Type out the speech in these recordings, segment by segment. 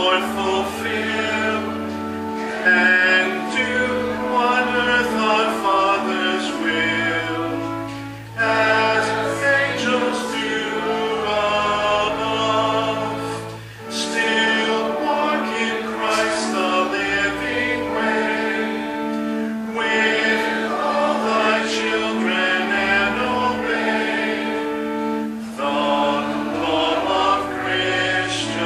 Lord fulfill and do on earth our Father's will, as angels do above. Still walk in Christ the living way, with all thy children and obey the law of Christian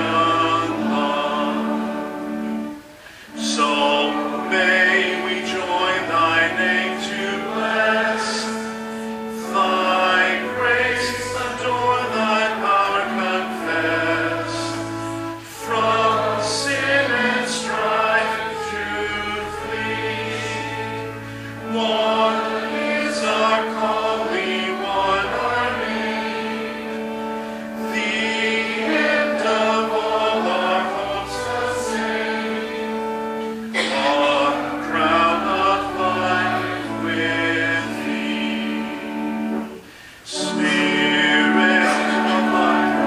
love. So may we join thy name to bless, thy grace adore, thy power confess. From sin and strife to flee. One is our call, we one are made. The end of all our hopes to sing. A crown of life with thee. Spirit of life,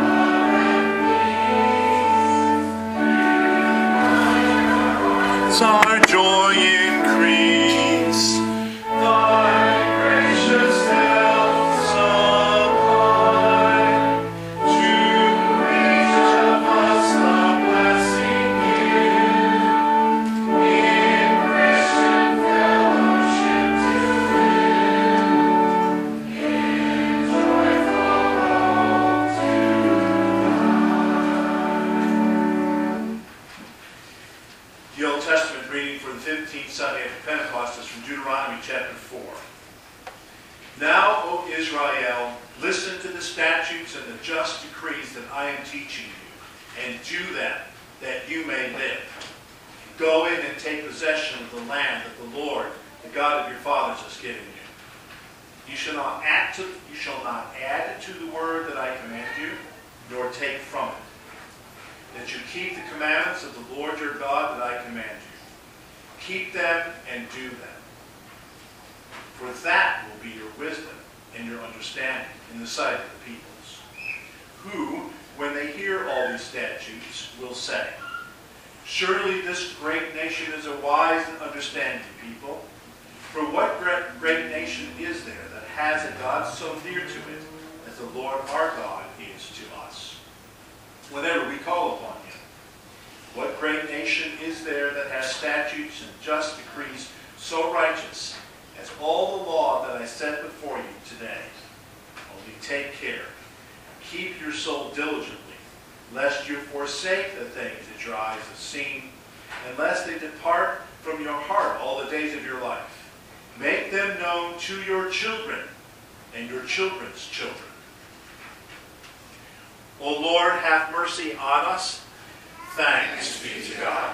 our joy increase. Thy gracious help supply. To each of us the blessing give. In Christian fellowship to live. In joyful hope to die. The Old Testament reading for the 15th Sunday after Pentecost is from Deuteronomy chapter 4. Now, O Israel, listen to the statutes and the just decrees that I am teaching you, and do them, that you may live. Go in and take possession of the land that the Lord, the God of your fathers, has given you. You shall not add to the word that I command you, nor take from it. That you keep the commandments of the Lord your God that I command you. Keep them and do them. For that will be your wisdom and your understanding in the sight of the peoples, who, when they hear all these statutes, will say, surely this great nation is a wise and understanding people. For what great nation is there that has a God so near to it as the Lord our God is to us, whenever we call upon him? What great nation is there that has statutes and just decrees so righteous as all the law that I set before you today? Only take care. Keep your soul diligently, lest you forsake the things that your eyes have seen, and lest they depart from your heart all the days of your life. Make them known to your children and your children's children. O Lord, have mercy on us. Thanks be to God.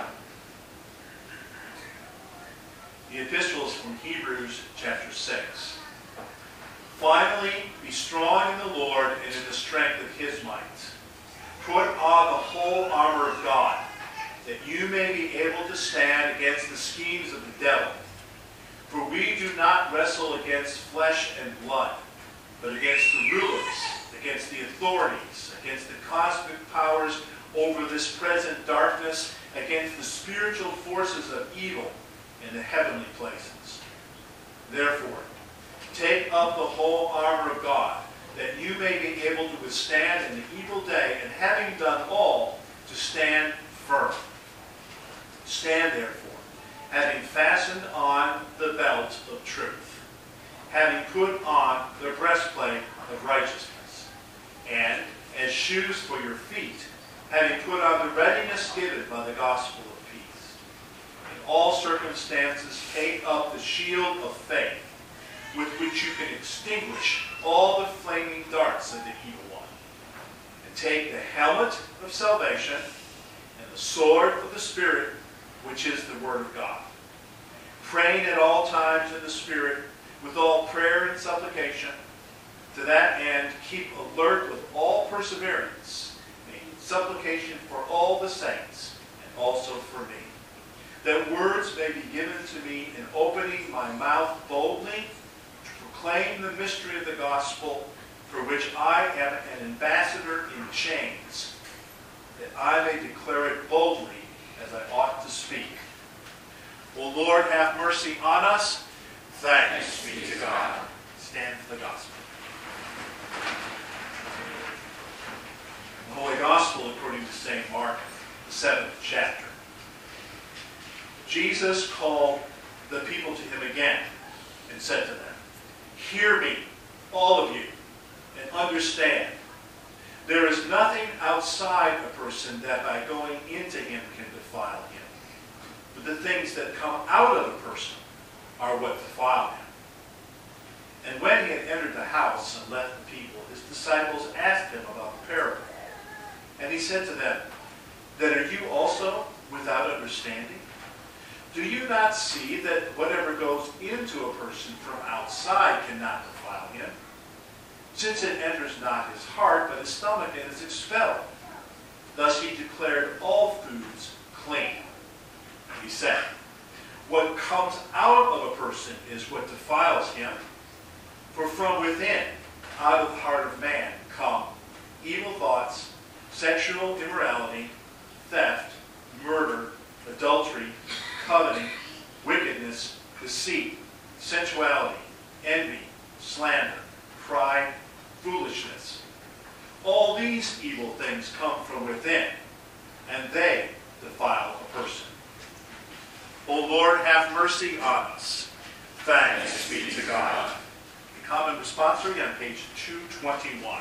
The epistle is from Hebrews chapter 6. Finally, be strong in the Lord and in the strength of his might. Put on the whole armor of God, that you may be able to stand against the schemes of the devil. For we do not wrestle against flesh and blood, but against the rulers, against the authorities, against the cosmic powers over this present darkness, against the spiritual forces of evil in the heavenly places. Therefore, take up the whole armor of God, that you may be able to withstand in the evil day, and having done all, to stand firm. Stand therefore, having fastened on the belt of truth, having put on the breastplate of righteousness, and as shoes for your feet, having put on the readiness given by the gospel of peace. In all circumstances, take up the shield of faith, with which you can extinguish all the flaming darts of the evil one. And take the helmet of salvation and the sword of the Spirit, which is the Word of God. Praying at all times in the Spirit, with all prayer and supplication. To that end, keep alert with all perseverance, making supplication for all the saints, and also for me, that words may be given to me in opening my mouth boldly to proclaim the mystery of the gospel, for which I am an ambassador in chains, that I may declare it boldly have mercy on us. Thanks be to God. Stand for the gospel. The Holy Gospel according to St. Mark, the 7th chapter. Jesus called the people to him again and said to them, "Hear me, all of you, and understand. There is nothing outside a person that by going into him can defile him. But the things that come out of a person are what defile him." And when he had entered the house and left the people, his disciples asked him about the parable. And he said to them, "Then are you also without understanding? Do you not see that whatever goes into a person from outside cannot defile him? Since it enters not his heart, but his stomach, and is expelled." Thus he declared all foods clean. He said, "What comes out of a person is what defiles him. For from within, out of the heart of man, come evil thoughts, sexual immorality, theft, murder, adultery, coveting, wickedness, deceit, sensuality, envy, slander, pride, foolishness. All these evil things come from within, and they defile a person. O Lord, have mercy on us. Thanks be to God." The common responsory on page 221.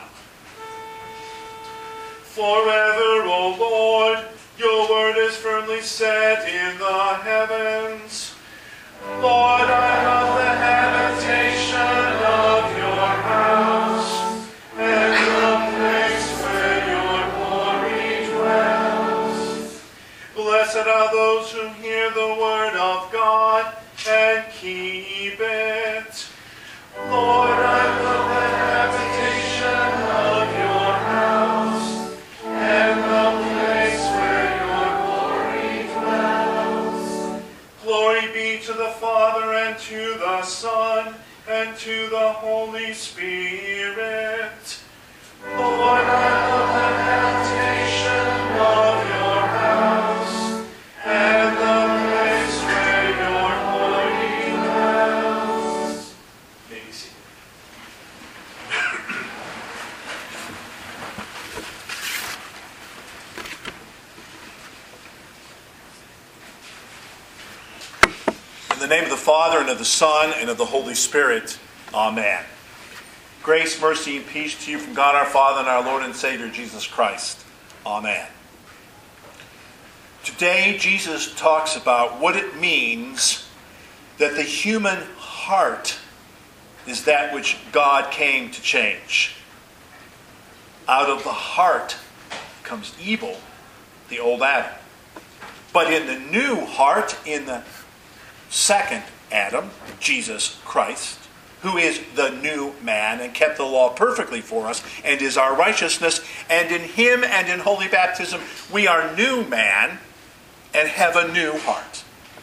Forever, O Lord, your word is firmly set in the heavens. Lord, I love the habitation of your house, and the place where your glory dwells. Blessed are those who hear the word of God and keep it. Lord, I love the habitation of your house, and the place where your glory dwells. Glory be to the Father, and to the Son, and to the Holy Spirit. Lord, I love the habitation of your house, and the place where your glory dwells. May be seated. In the name of the Father, and of the Son, and of the Holy Spirit. Amen. Grace, mercy, and peace to you from God our Father and our Lord and Savior, Jesus Christ. Amen. Today, Jesus talks about what it means that the human heart is that which God came to change. Out of the heart comes evil, the old Adam. But in the new heart, in the second Adam, Jesus Christ, who is the new man and kept the law perfectly for us and is our righteousness, and in him and in holy baptism we are new man and have a new heart.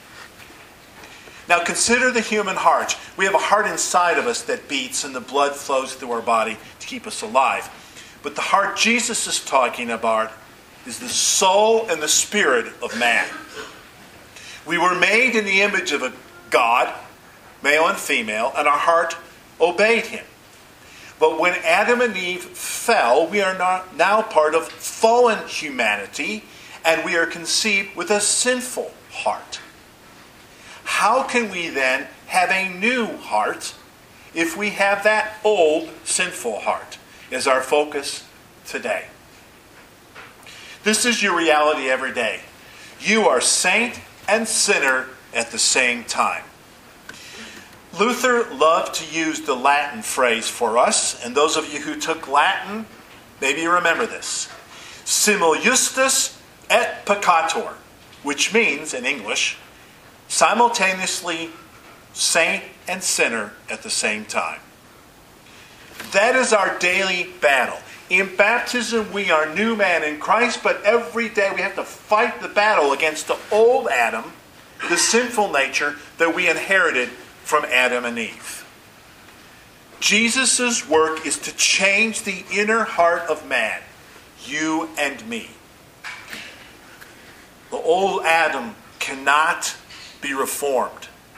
Now consider the human heart. We have a heart inside of us that beats and the blood flows through our body to keep us alive. But the heart Jesus is talking about is the soul and the spirit of man. We were made in the image of a God, male and female, and our heart obeyed him. But when Adam and Eve fell, we are now part of fallen humanity, and we are conceived with a sinful heart. How can we then have a new heart if we have that old sinful heart? Is our focus today. This is your reality every day. You are saint and sinner at the same time. Luther loved to use the Latin phrase for us, and those of you who took Latin, maybe you remember this. Simul justus et peccator, which means, in English, simultaneously saint and sinner at the same time. That is our daily battle. In baptism, we are new man in Christ, but every day we have to fight the battle against the old Adam, the sinful nature that we inherited from Adam and Eve. Jesus' work is to change the inner heart of man, you and me. The old Adam cannot be reformed.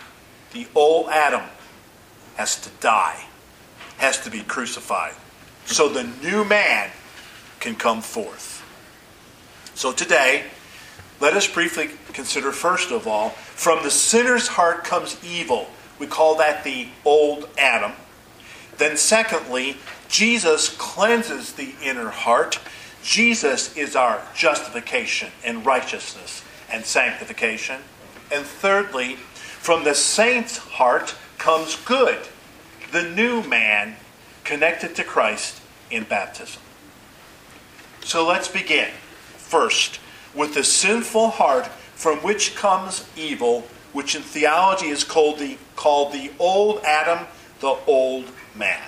The old Adam has to die, has to be crucified, so the new man can come forth. So today, let us briefly consider, first of all, from the sinner's heart comes evil. We call that the old Adam. Then secondly, Jesus cleanses the inner heart. Jesus is our justification and righteousness and sanctification. And thirdly, from the saint's heart comes good, the new man connected to Christ in baptism. So let's begin first with the sinful heart from which comes evil, which in theology is called the old Adam, the old man.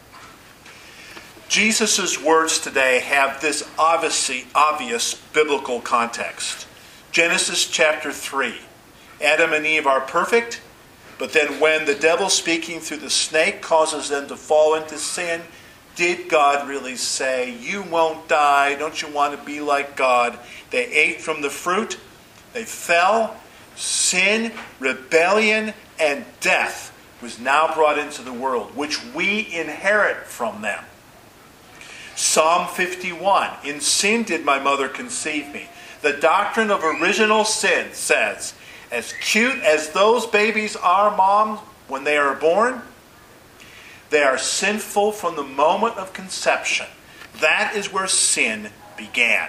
Jesus' words today have this obvious biblical context. Genesis chapter 3. Adam and Eve are perfect, but then when the devil speaking through the snake causes them to fall into sin, did God really say, "You won't die, don't you want to be like God?" They ate from the fruit, they fell, sin, rebellion, and death was now brought into the world, which we inherit from them. Psalm 51, "In sin did my mother conceive me." The doctrine of original sin says, as cute as those babies are, Mom, when they are born, they are sinful from the moment of conception. That is where sin began.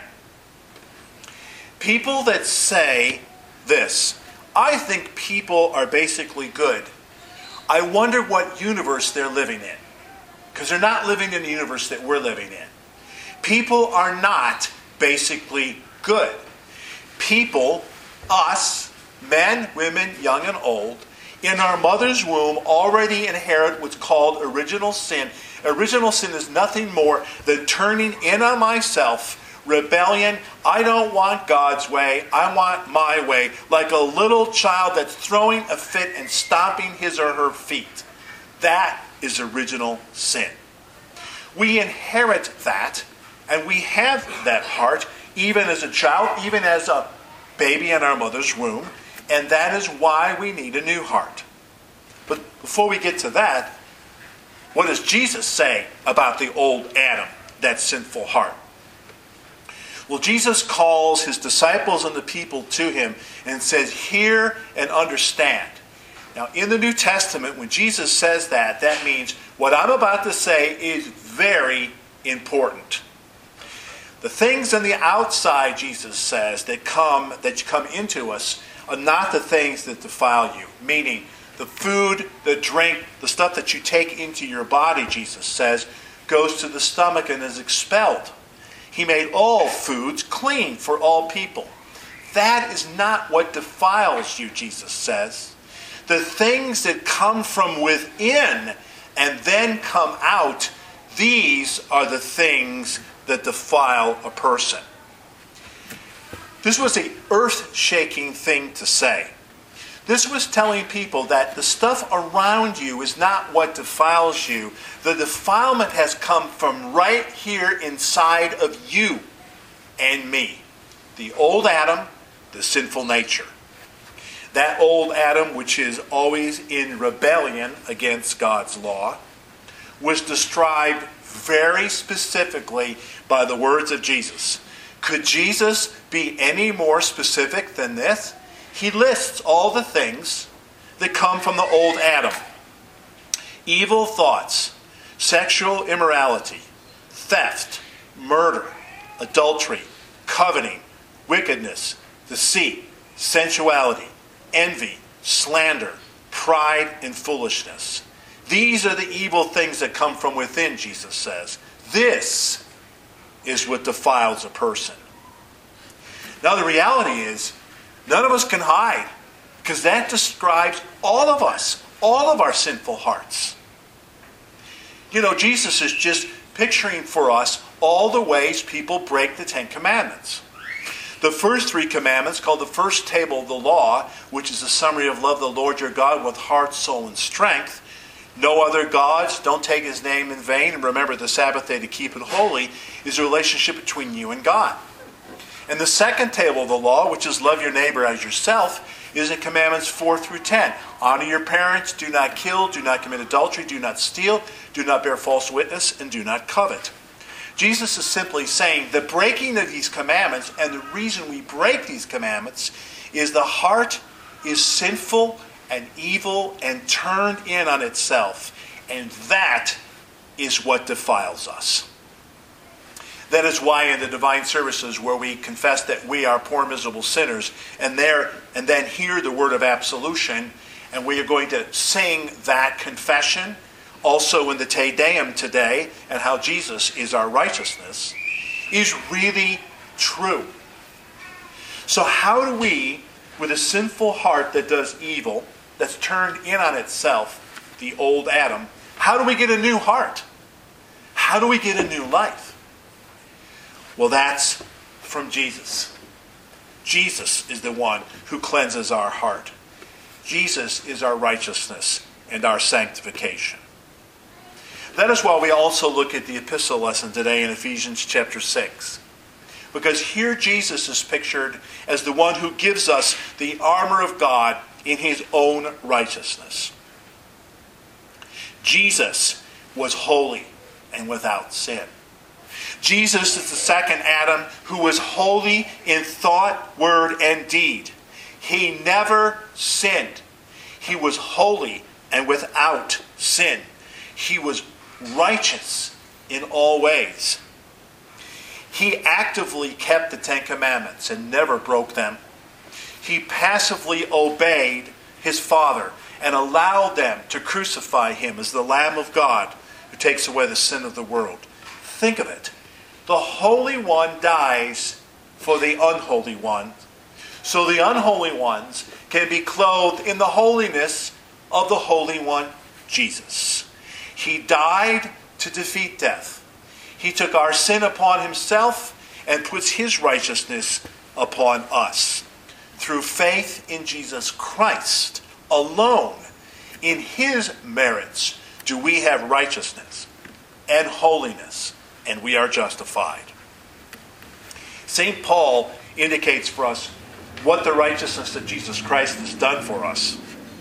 People that say this, "I think people are basically good," I wonder what universe they're living in. Because they're not living in the universe that we're living in. People are not basically good. People, us, men, women, young and old, in our mother's womb already inherit what's called original sin. Original sin is nothing more than turning in on myself, rebellion. I don't want God's way, I want my way, like a little child that's throwing a fit and stomping his or her feet. That is original sin. We inherit that, and we have that heart even as a child, even as a baby in our mother's womb, and that is why we need a new heart. But before we get to that, what does Jesus say about the old Adam, that sinful heart? Well, Jesus calls his disciples and the people to him and says, "Hear and understand." Now, in the New Testament, when Jesus says that, that means what I'm about to say is very important. The things on the outside, Jesus says, that come into us are not the things that defile you. Meaning, the food, the drink, the stuff that you take into your body, Jesus says, goes to the stomach and is expelled. He made all foods clean for all people. That is not what defiles you, Jesus says. The things that come from within and then come out, these are the things that defile a person. This was an earth-shaking thing to say. This was telling people that the stuff around you is not what defiles you. The defilement has come from right here inside of you and me. The old Adam, the sinful nature. That old Adam, which is always in rebellion against God's law, was described very specifically by the words of Jesus. Could Jesus be any more specific than this? He lists all the things that come from the old Adam. Evil thoughts, sexual immorality, theft, murder, adultery, coveting, wickedness, deceit, sensuality, envy, slander, pride, and foolishness. These are the evil things that come from within, Jesus says. This is what defiles a person. Now the reality is, none of us can hide, because that describes all of us, all of our sinful hearts. You know, Jesus is just picturing for us all the ways people break the Ten Commandments. The first three commandments, called the first table of the law, which is a summary of love the Lord your God with heart, soul, and strength. No other gods, don't take his name in vain, and remember the Sabbath day to keep it holy, is a relationship between you and God. And the second table of the law, which is love your neighbor as yourself, is in commandments 4 through 10. Honor your parents, do not kill, do not commit adultery, do not steal, do not bear false witness, and do not covet. Jesus is simply saying the breaking of these commandments, and the reason we break these commandments, is the heart is sinful and evil and turned in on itself. And that is what defiles us. That is why in the divine services where we confess that we are poor, miserable sinners, and then hear the word of absolution, and we are going to sing that confession, also in the Te Deum today, and how Jesus is our righteousness, is really true. So how do we, with a sinful heart that does evil, that's turned in on itself, the old Adam, how do we get a new heart? How do we get a new life? Well, that's from Jesus. Jesus is the one who cleanses our heart. Jesus is our righteousness and our sanctification. That is why we also look at the epistle lesson today in Ephesians chapter 6. Because here Jesus is pictured as the one who gives us the armor of God in his own righteousness. Jesus was holy and without sin. Jesus is the second Adam who was holy in thought, word, and deed. He never sinned. He was holy and without sin. He was righteous in all ways. He actively kept the Ten Commandments and never broke them. He passively obeyed his Father and allowed them to crucify him as the Lamb of God who takes away the sin of the world. Think of it. The Holy One dies for the unholy one, so the unholy ones can be clothed in the holiness of the Holy One, Jesus. He died to defeat death. He took our sin upon himself and puts his righteousness upon us. Through faith in Jesus Christ alone, in his merits, do we have righteousness and holiness, and we are justified. St. Paul indicates for us what the righteousness of Jesus Christ has done for us.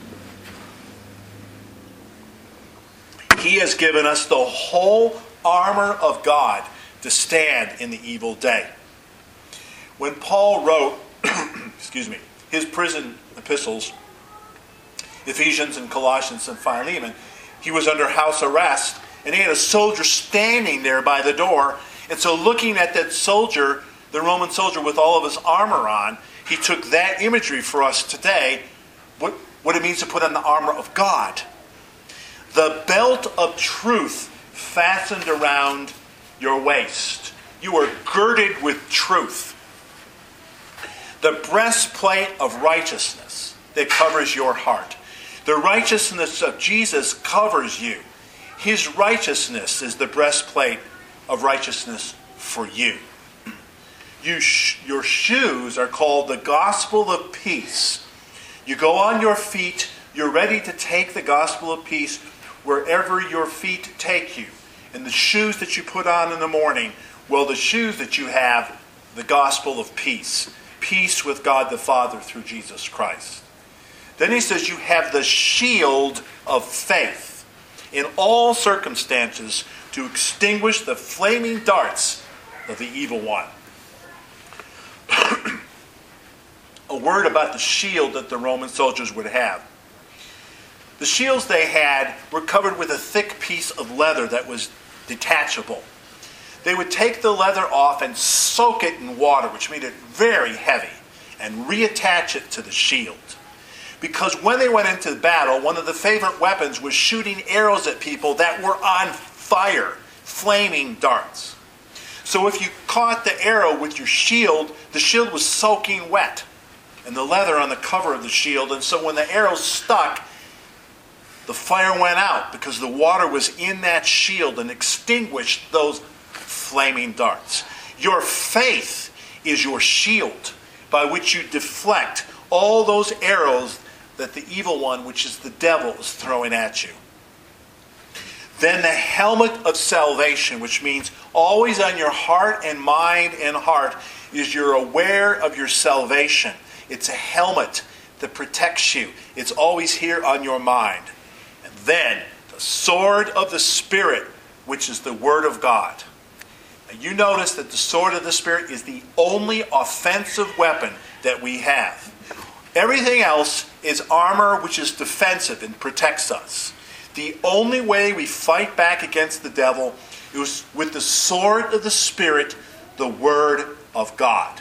He has given us the whole armor of God to stand in the evil day. When Paul wrote his prison epistles, Ephesians and Colossians and Philemon, he was under house arrest, and he had a soldier standing there by the door. And so looking at that soldier, the Roman soldier with all of his armor on, he took that imagery for us today, what it means to put on the armor of God. The belt of truth fastened around your waist. You are girded with truth. The breastplate of righteousness that covers your heart. The righteousness of Jesus covers you. His righteousness is the breastplate of righteousness for you. Your shoes are called the gospel of peace. You go on your feet, you're ready to take the gospel of peace wherever your feet take you. And the shoes that you put on in the morning, well, the shoes that you have, the gospel of peace. Peace with God the Father through Jesus Christ. Then he says you have the shield of faith in all circumstances to extinguish the flaming darts of the evil one. A word about the shield that the Roman soldiers would have. The shields they had were covered with a thick piece of leather that was detachable. They would take the leather off and soak it in water, which made it very heavy, and reattach it to the shield. Because when they went into battle, one of the favorite weapons was shooting arrows at people that were on fire, flaming darts. So if you caught the arrow with your shield, the shield was soaking wet, and the leather on the cover of the shield, and so when the arrow stuck, the fire went out because the water was in that shield and extinguished those flaming darts. Your faith is your shield by which you deflect all those arrows that the evil one, which is the devil, is throwing at you. Then the helmet of salvation, which means always on your heart and mind and heart, is you're aware of your salvation. It's a helmet that protects you. It's always here on your mind. And then the sword of the Spirit, which is the Word of God. Now you notice that the sword of the Spirit is the only offensive weapon that we have. Everything else is armor which is defensive and protects us. The only way we fight back against the devil is with the sword of the Spirit, the Word of God.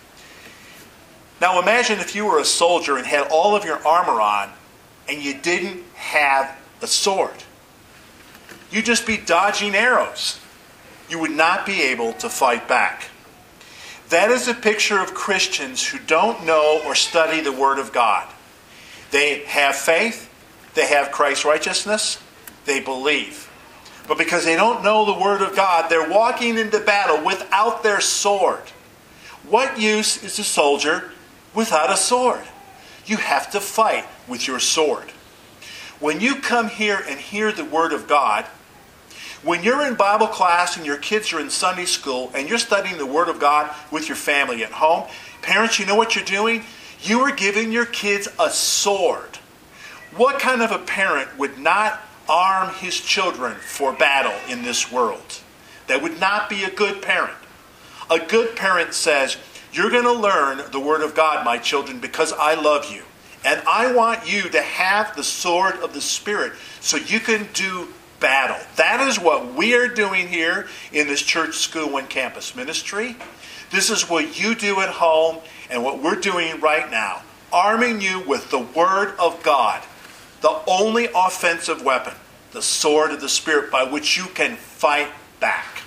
Now imagine if you were a soldier and had all of your armor on and you didn't have a sword. You'd just be dodging arrows. You would not be able to fight back. That is a picture of Christians who don't know or study the Word of God. They have faith, they have Christ's righteousness, they believe. But because they don't know the Word of God, they're walking into battle without their sword. What use is a soldier without a sword? You have to fight with your sword. When you come here and hear the Word of God, when you're in Bible class and your kids are in Sunday school and you're studying the Word of God with your family at home, parents, you know what you're doing? You are giving your kids a sword. What kind of a parent would not arm his children for battle in this world? That would not be a good parent. A good parent says, you're going to learn the Word of God, my children, because I love you. And I want you to have the sword of the Spirit so you can do battle. That is what we are doing here in this church, school, and campus ministry. This is what you do at home and what we're doing right now. Arming you with the Word of God, the only offensive weapon, the sword of the Spirit by which you can fight back.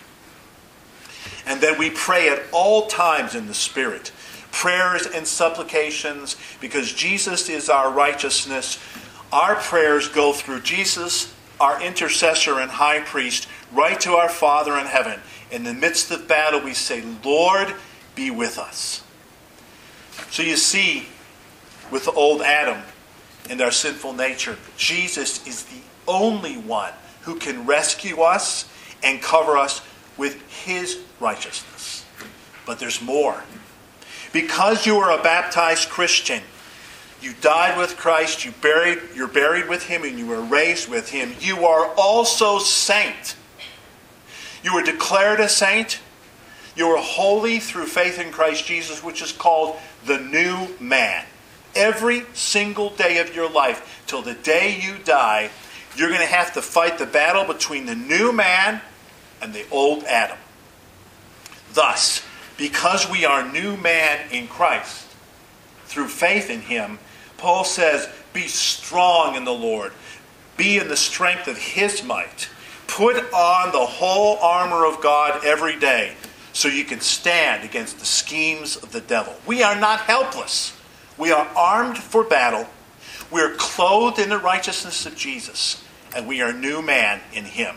And then we pray at all times in the Spirit. Prayers and supplications, because Jesus is our righteousness. Our prayers go through Jesus, our intercessor and high priest, right to our Father in heaven. In the midst of battle, we say, Lord, be with us. So you see, with the old Adam and our sinful nature, Jesus is the only one who can rescue us and cover us with His righteousness. But there's more. Because you are a baptized Christian, you died with Christ, you're buried with Him, and you were raised with Him. You are also saint. You were declared a saint. You are holy through faith in Christ Jesus, which is called the new man. Every single day of your life, till the day you die, you're going to have to fight the battle between the new man and the old Adam. Thus, because we are new man in Christ, through faith in Him, Paul says, be strong in the Lord. Be in the strength of His might. Put on the whole armor of God every day so you can stand against the schemes of the devil. We are not helpless. We are armed for battle. We are clothed in the righteousness of Jesus. And we are new man in Him.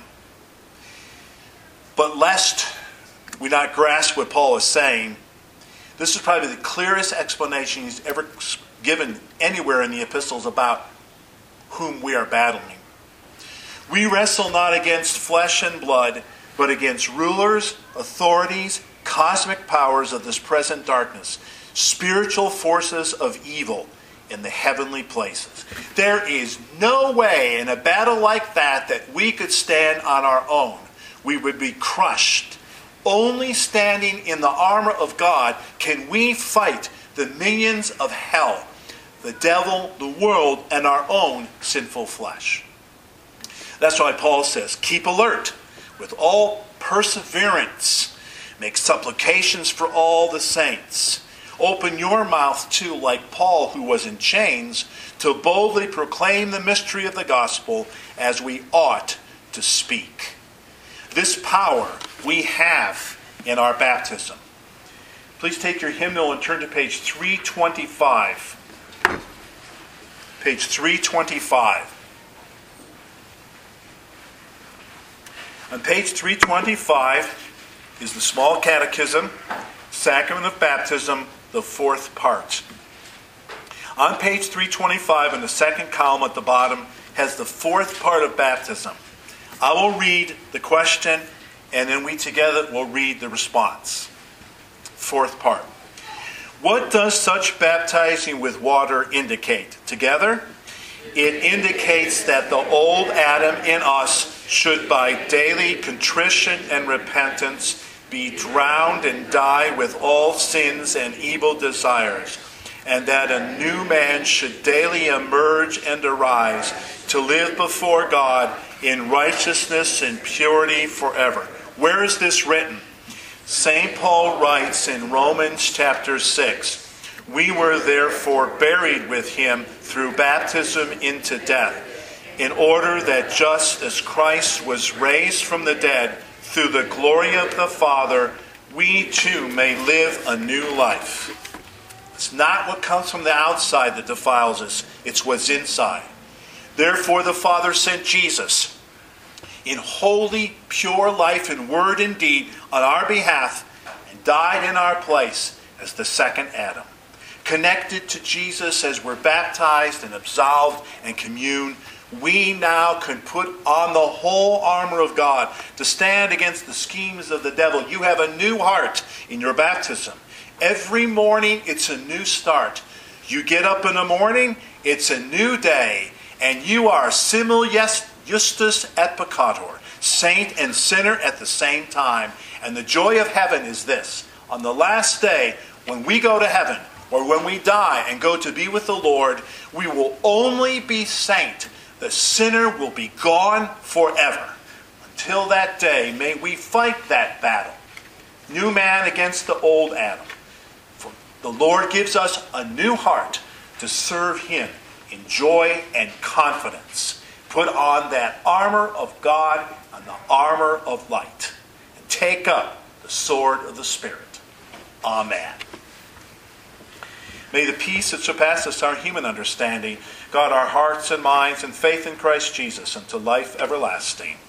But lest we not grasp what Paul is saying, this is probably the clearest explanation he's ever given anywhere in the epistles about whom we are battling. We wrestle not against flesh and blood, but against rulers, authorities, cosmic powers of this present darkness, spiritual forces of evil in the heavenly places. There is no way in a battle like that we could stand on our own. We would be crushed. Only standing in the armor of God can we fight the minions of hell, the devil, the world, and our own sinful flesh. That's why Paul says, keep alert with all perseverance. Make supplications for all the saints. Open your mouth too, like Paul, who was in chains, to boldly proclaim the mystery of the gospel as we ought to speak. This power we have in our baptism. Please take your hymnal and turn to page 325. Page 325. On page 325 is the Small Catechism, Sacrament of Baptism, the fourth part. On page 325, in the second column at the bottom, has the fourth part of baptism. I will read the question, and then we together will read the response. Fourth part. What does such baptizing with water indicate? Together, it indicates that the old Adam in us should by daily contrition and repentance be drowned and die with all sins and evil desires, and that a new man should daily emerge and arise to live before God in righteousness and purity forever. Where is this written? St. Paul writes in Romans chapter 6, "We were therefore buried with him through baptism into death, in order that just as Christ was raised from the dead through the glory of the Father, we too may live a new life." It's not what comes from the outside that defiles us, it's what's inside. Therefore the Father sent Jesus in holy, pure life in word and deed on our behalf, and died in our place as the second Adam. Connected to Jesus as we're baptized and absolved and commune, we now can put on the whole armor of God to stand against the schemes of the devil. You have a new heart in your baptism. Every morning it's a new start. You get up in the morning, it's a new day, and you are simul justus et peccator, saint and sinner at the same time. And the joy of heaven is this: on the last day, when we go to heaven, or when we die and go to be with the Lord, we will only be saint. The sinner will be gone forever. Until that day, may we fight that battle. New man against the old Adam. For the Lord gives us a new heart to serve him in joy and confidence. Put on that armor of God and the armor of light. And take up the sword of the Spirit. Amen. May the peace that surpasses our human understanding guard our hearts and minds in faith in Christ Jesus unto life everlasting.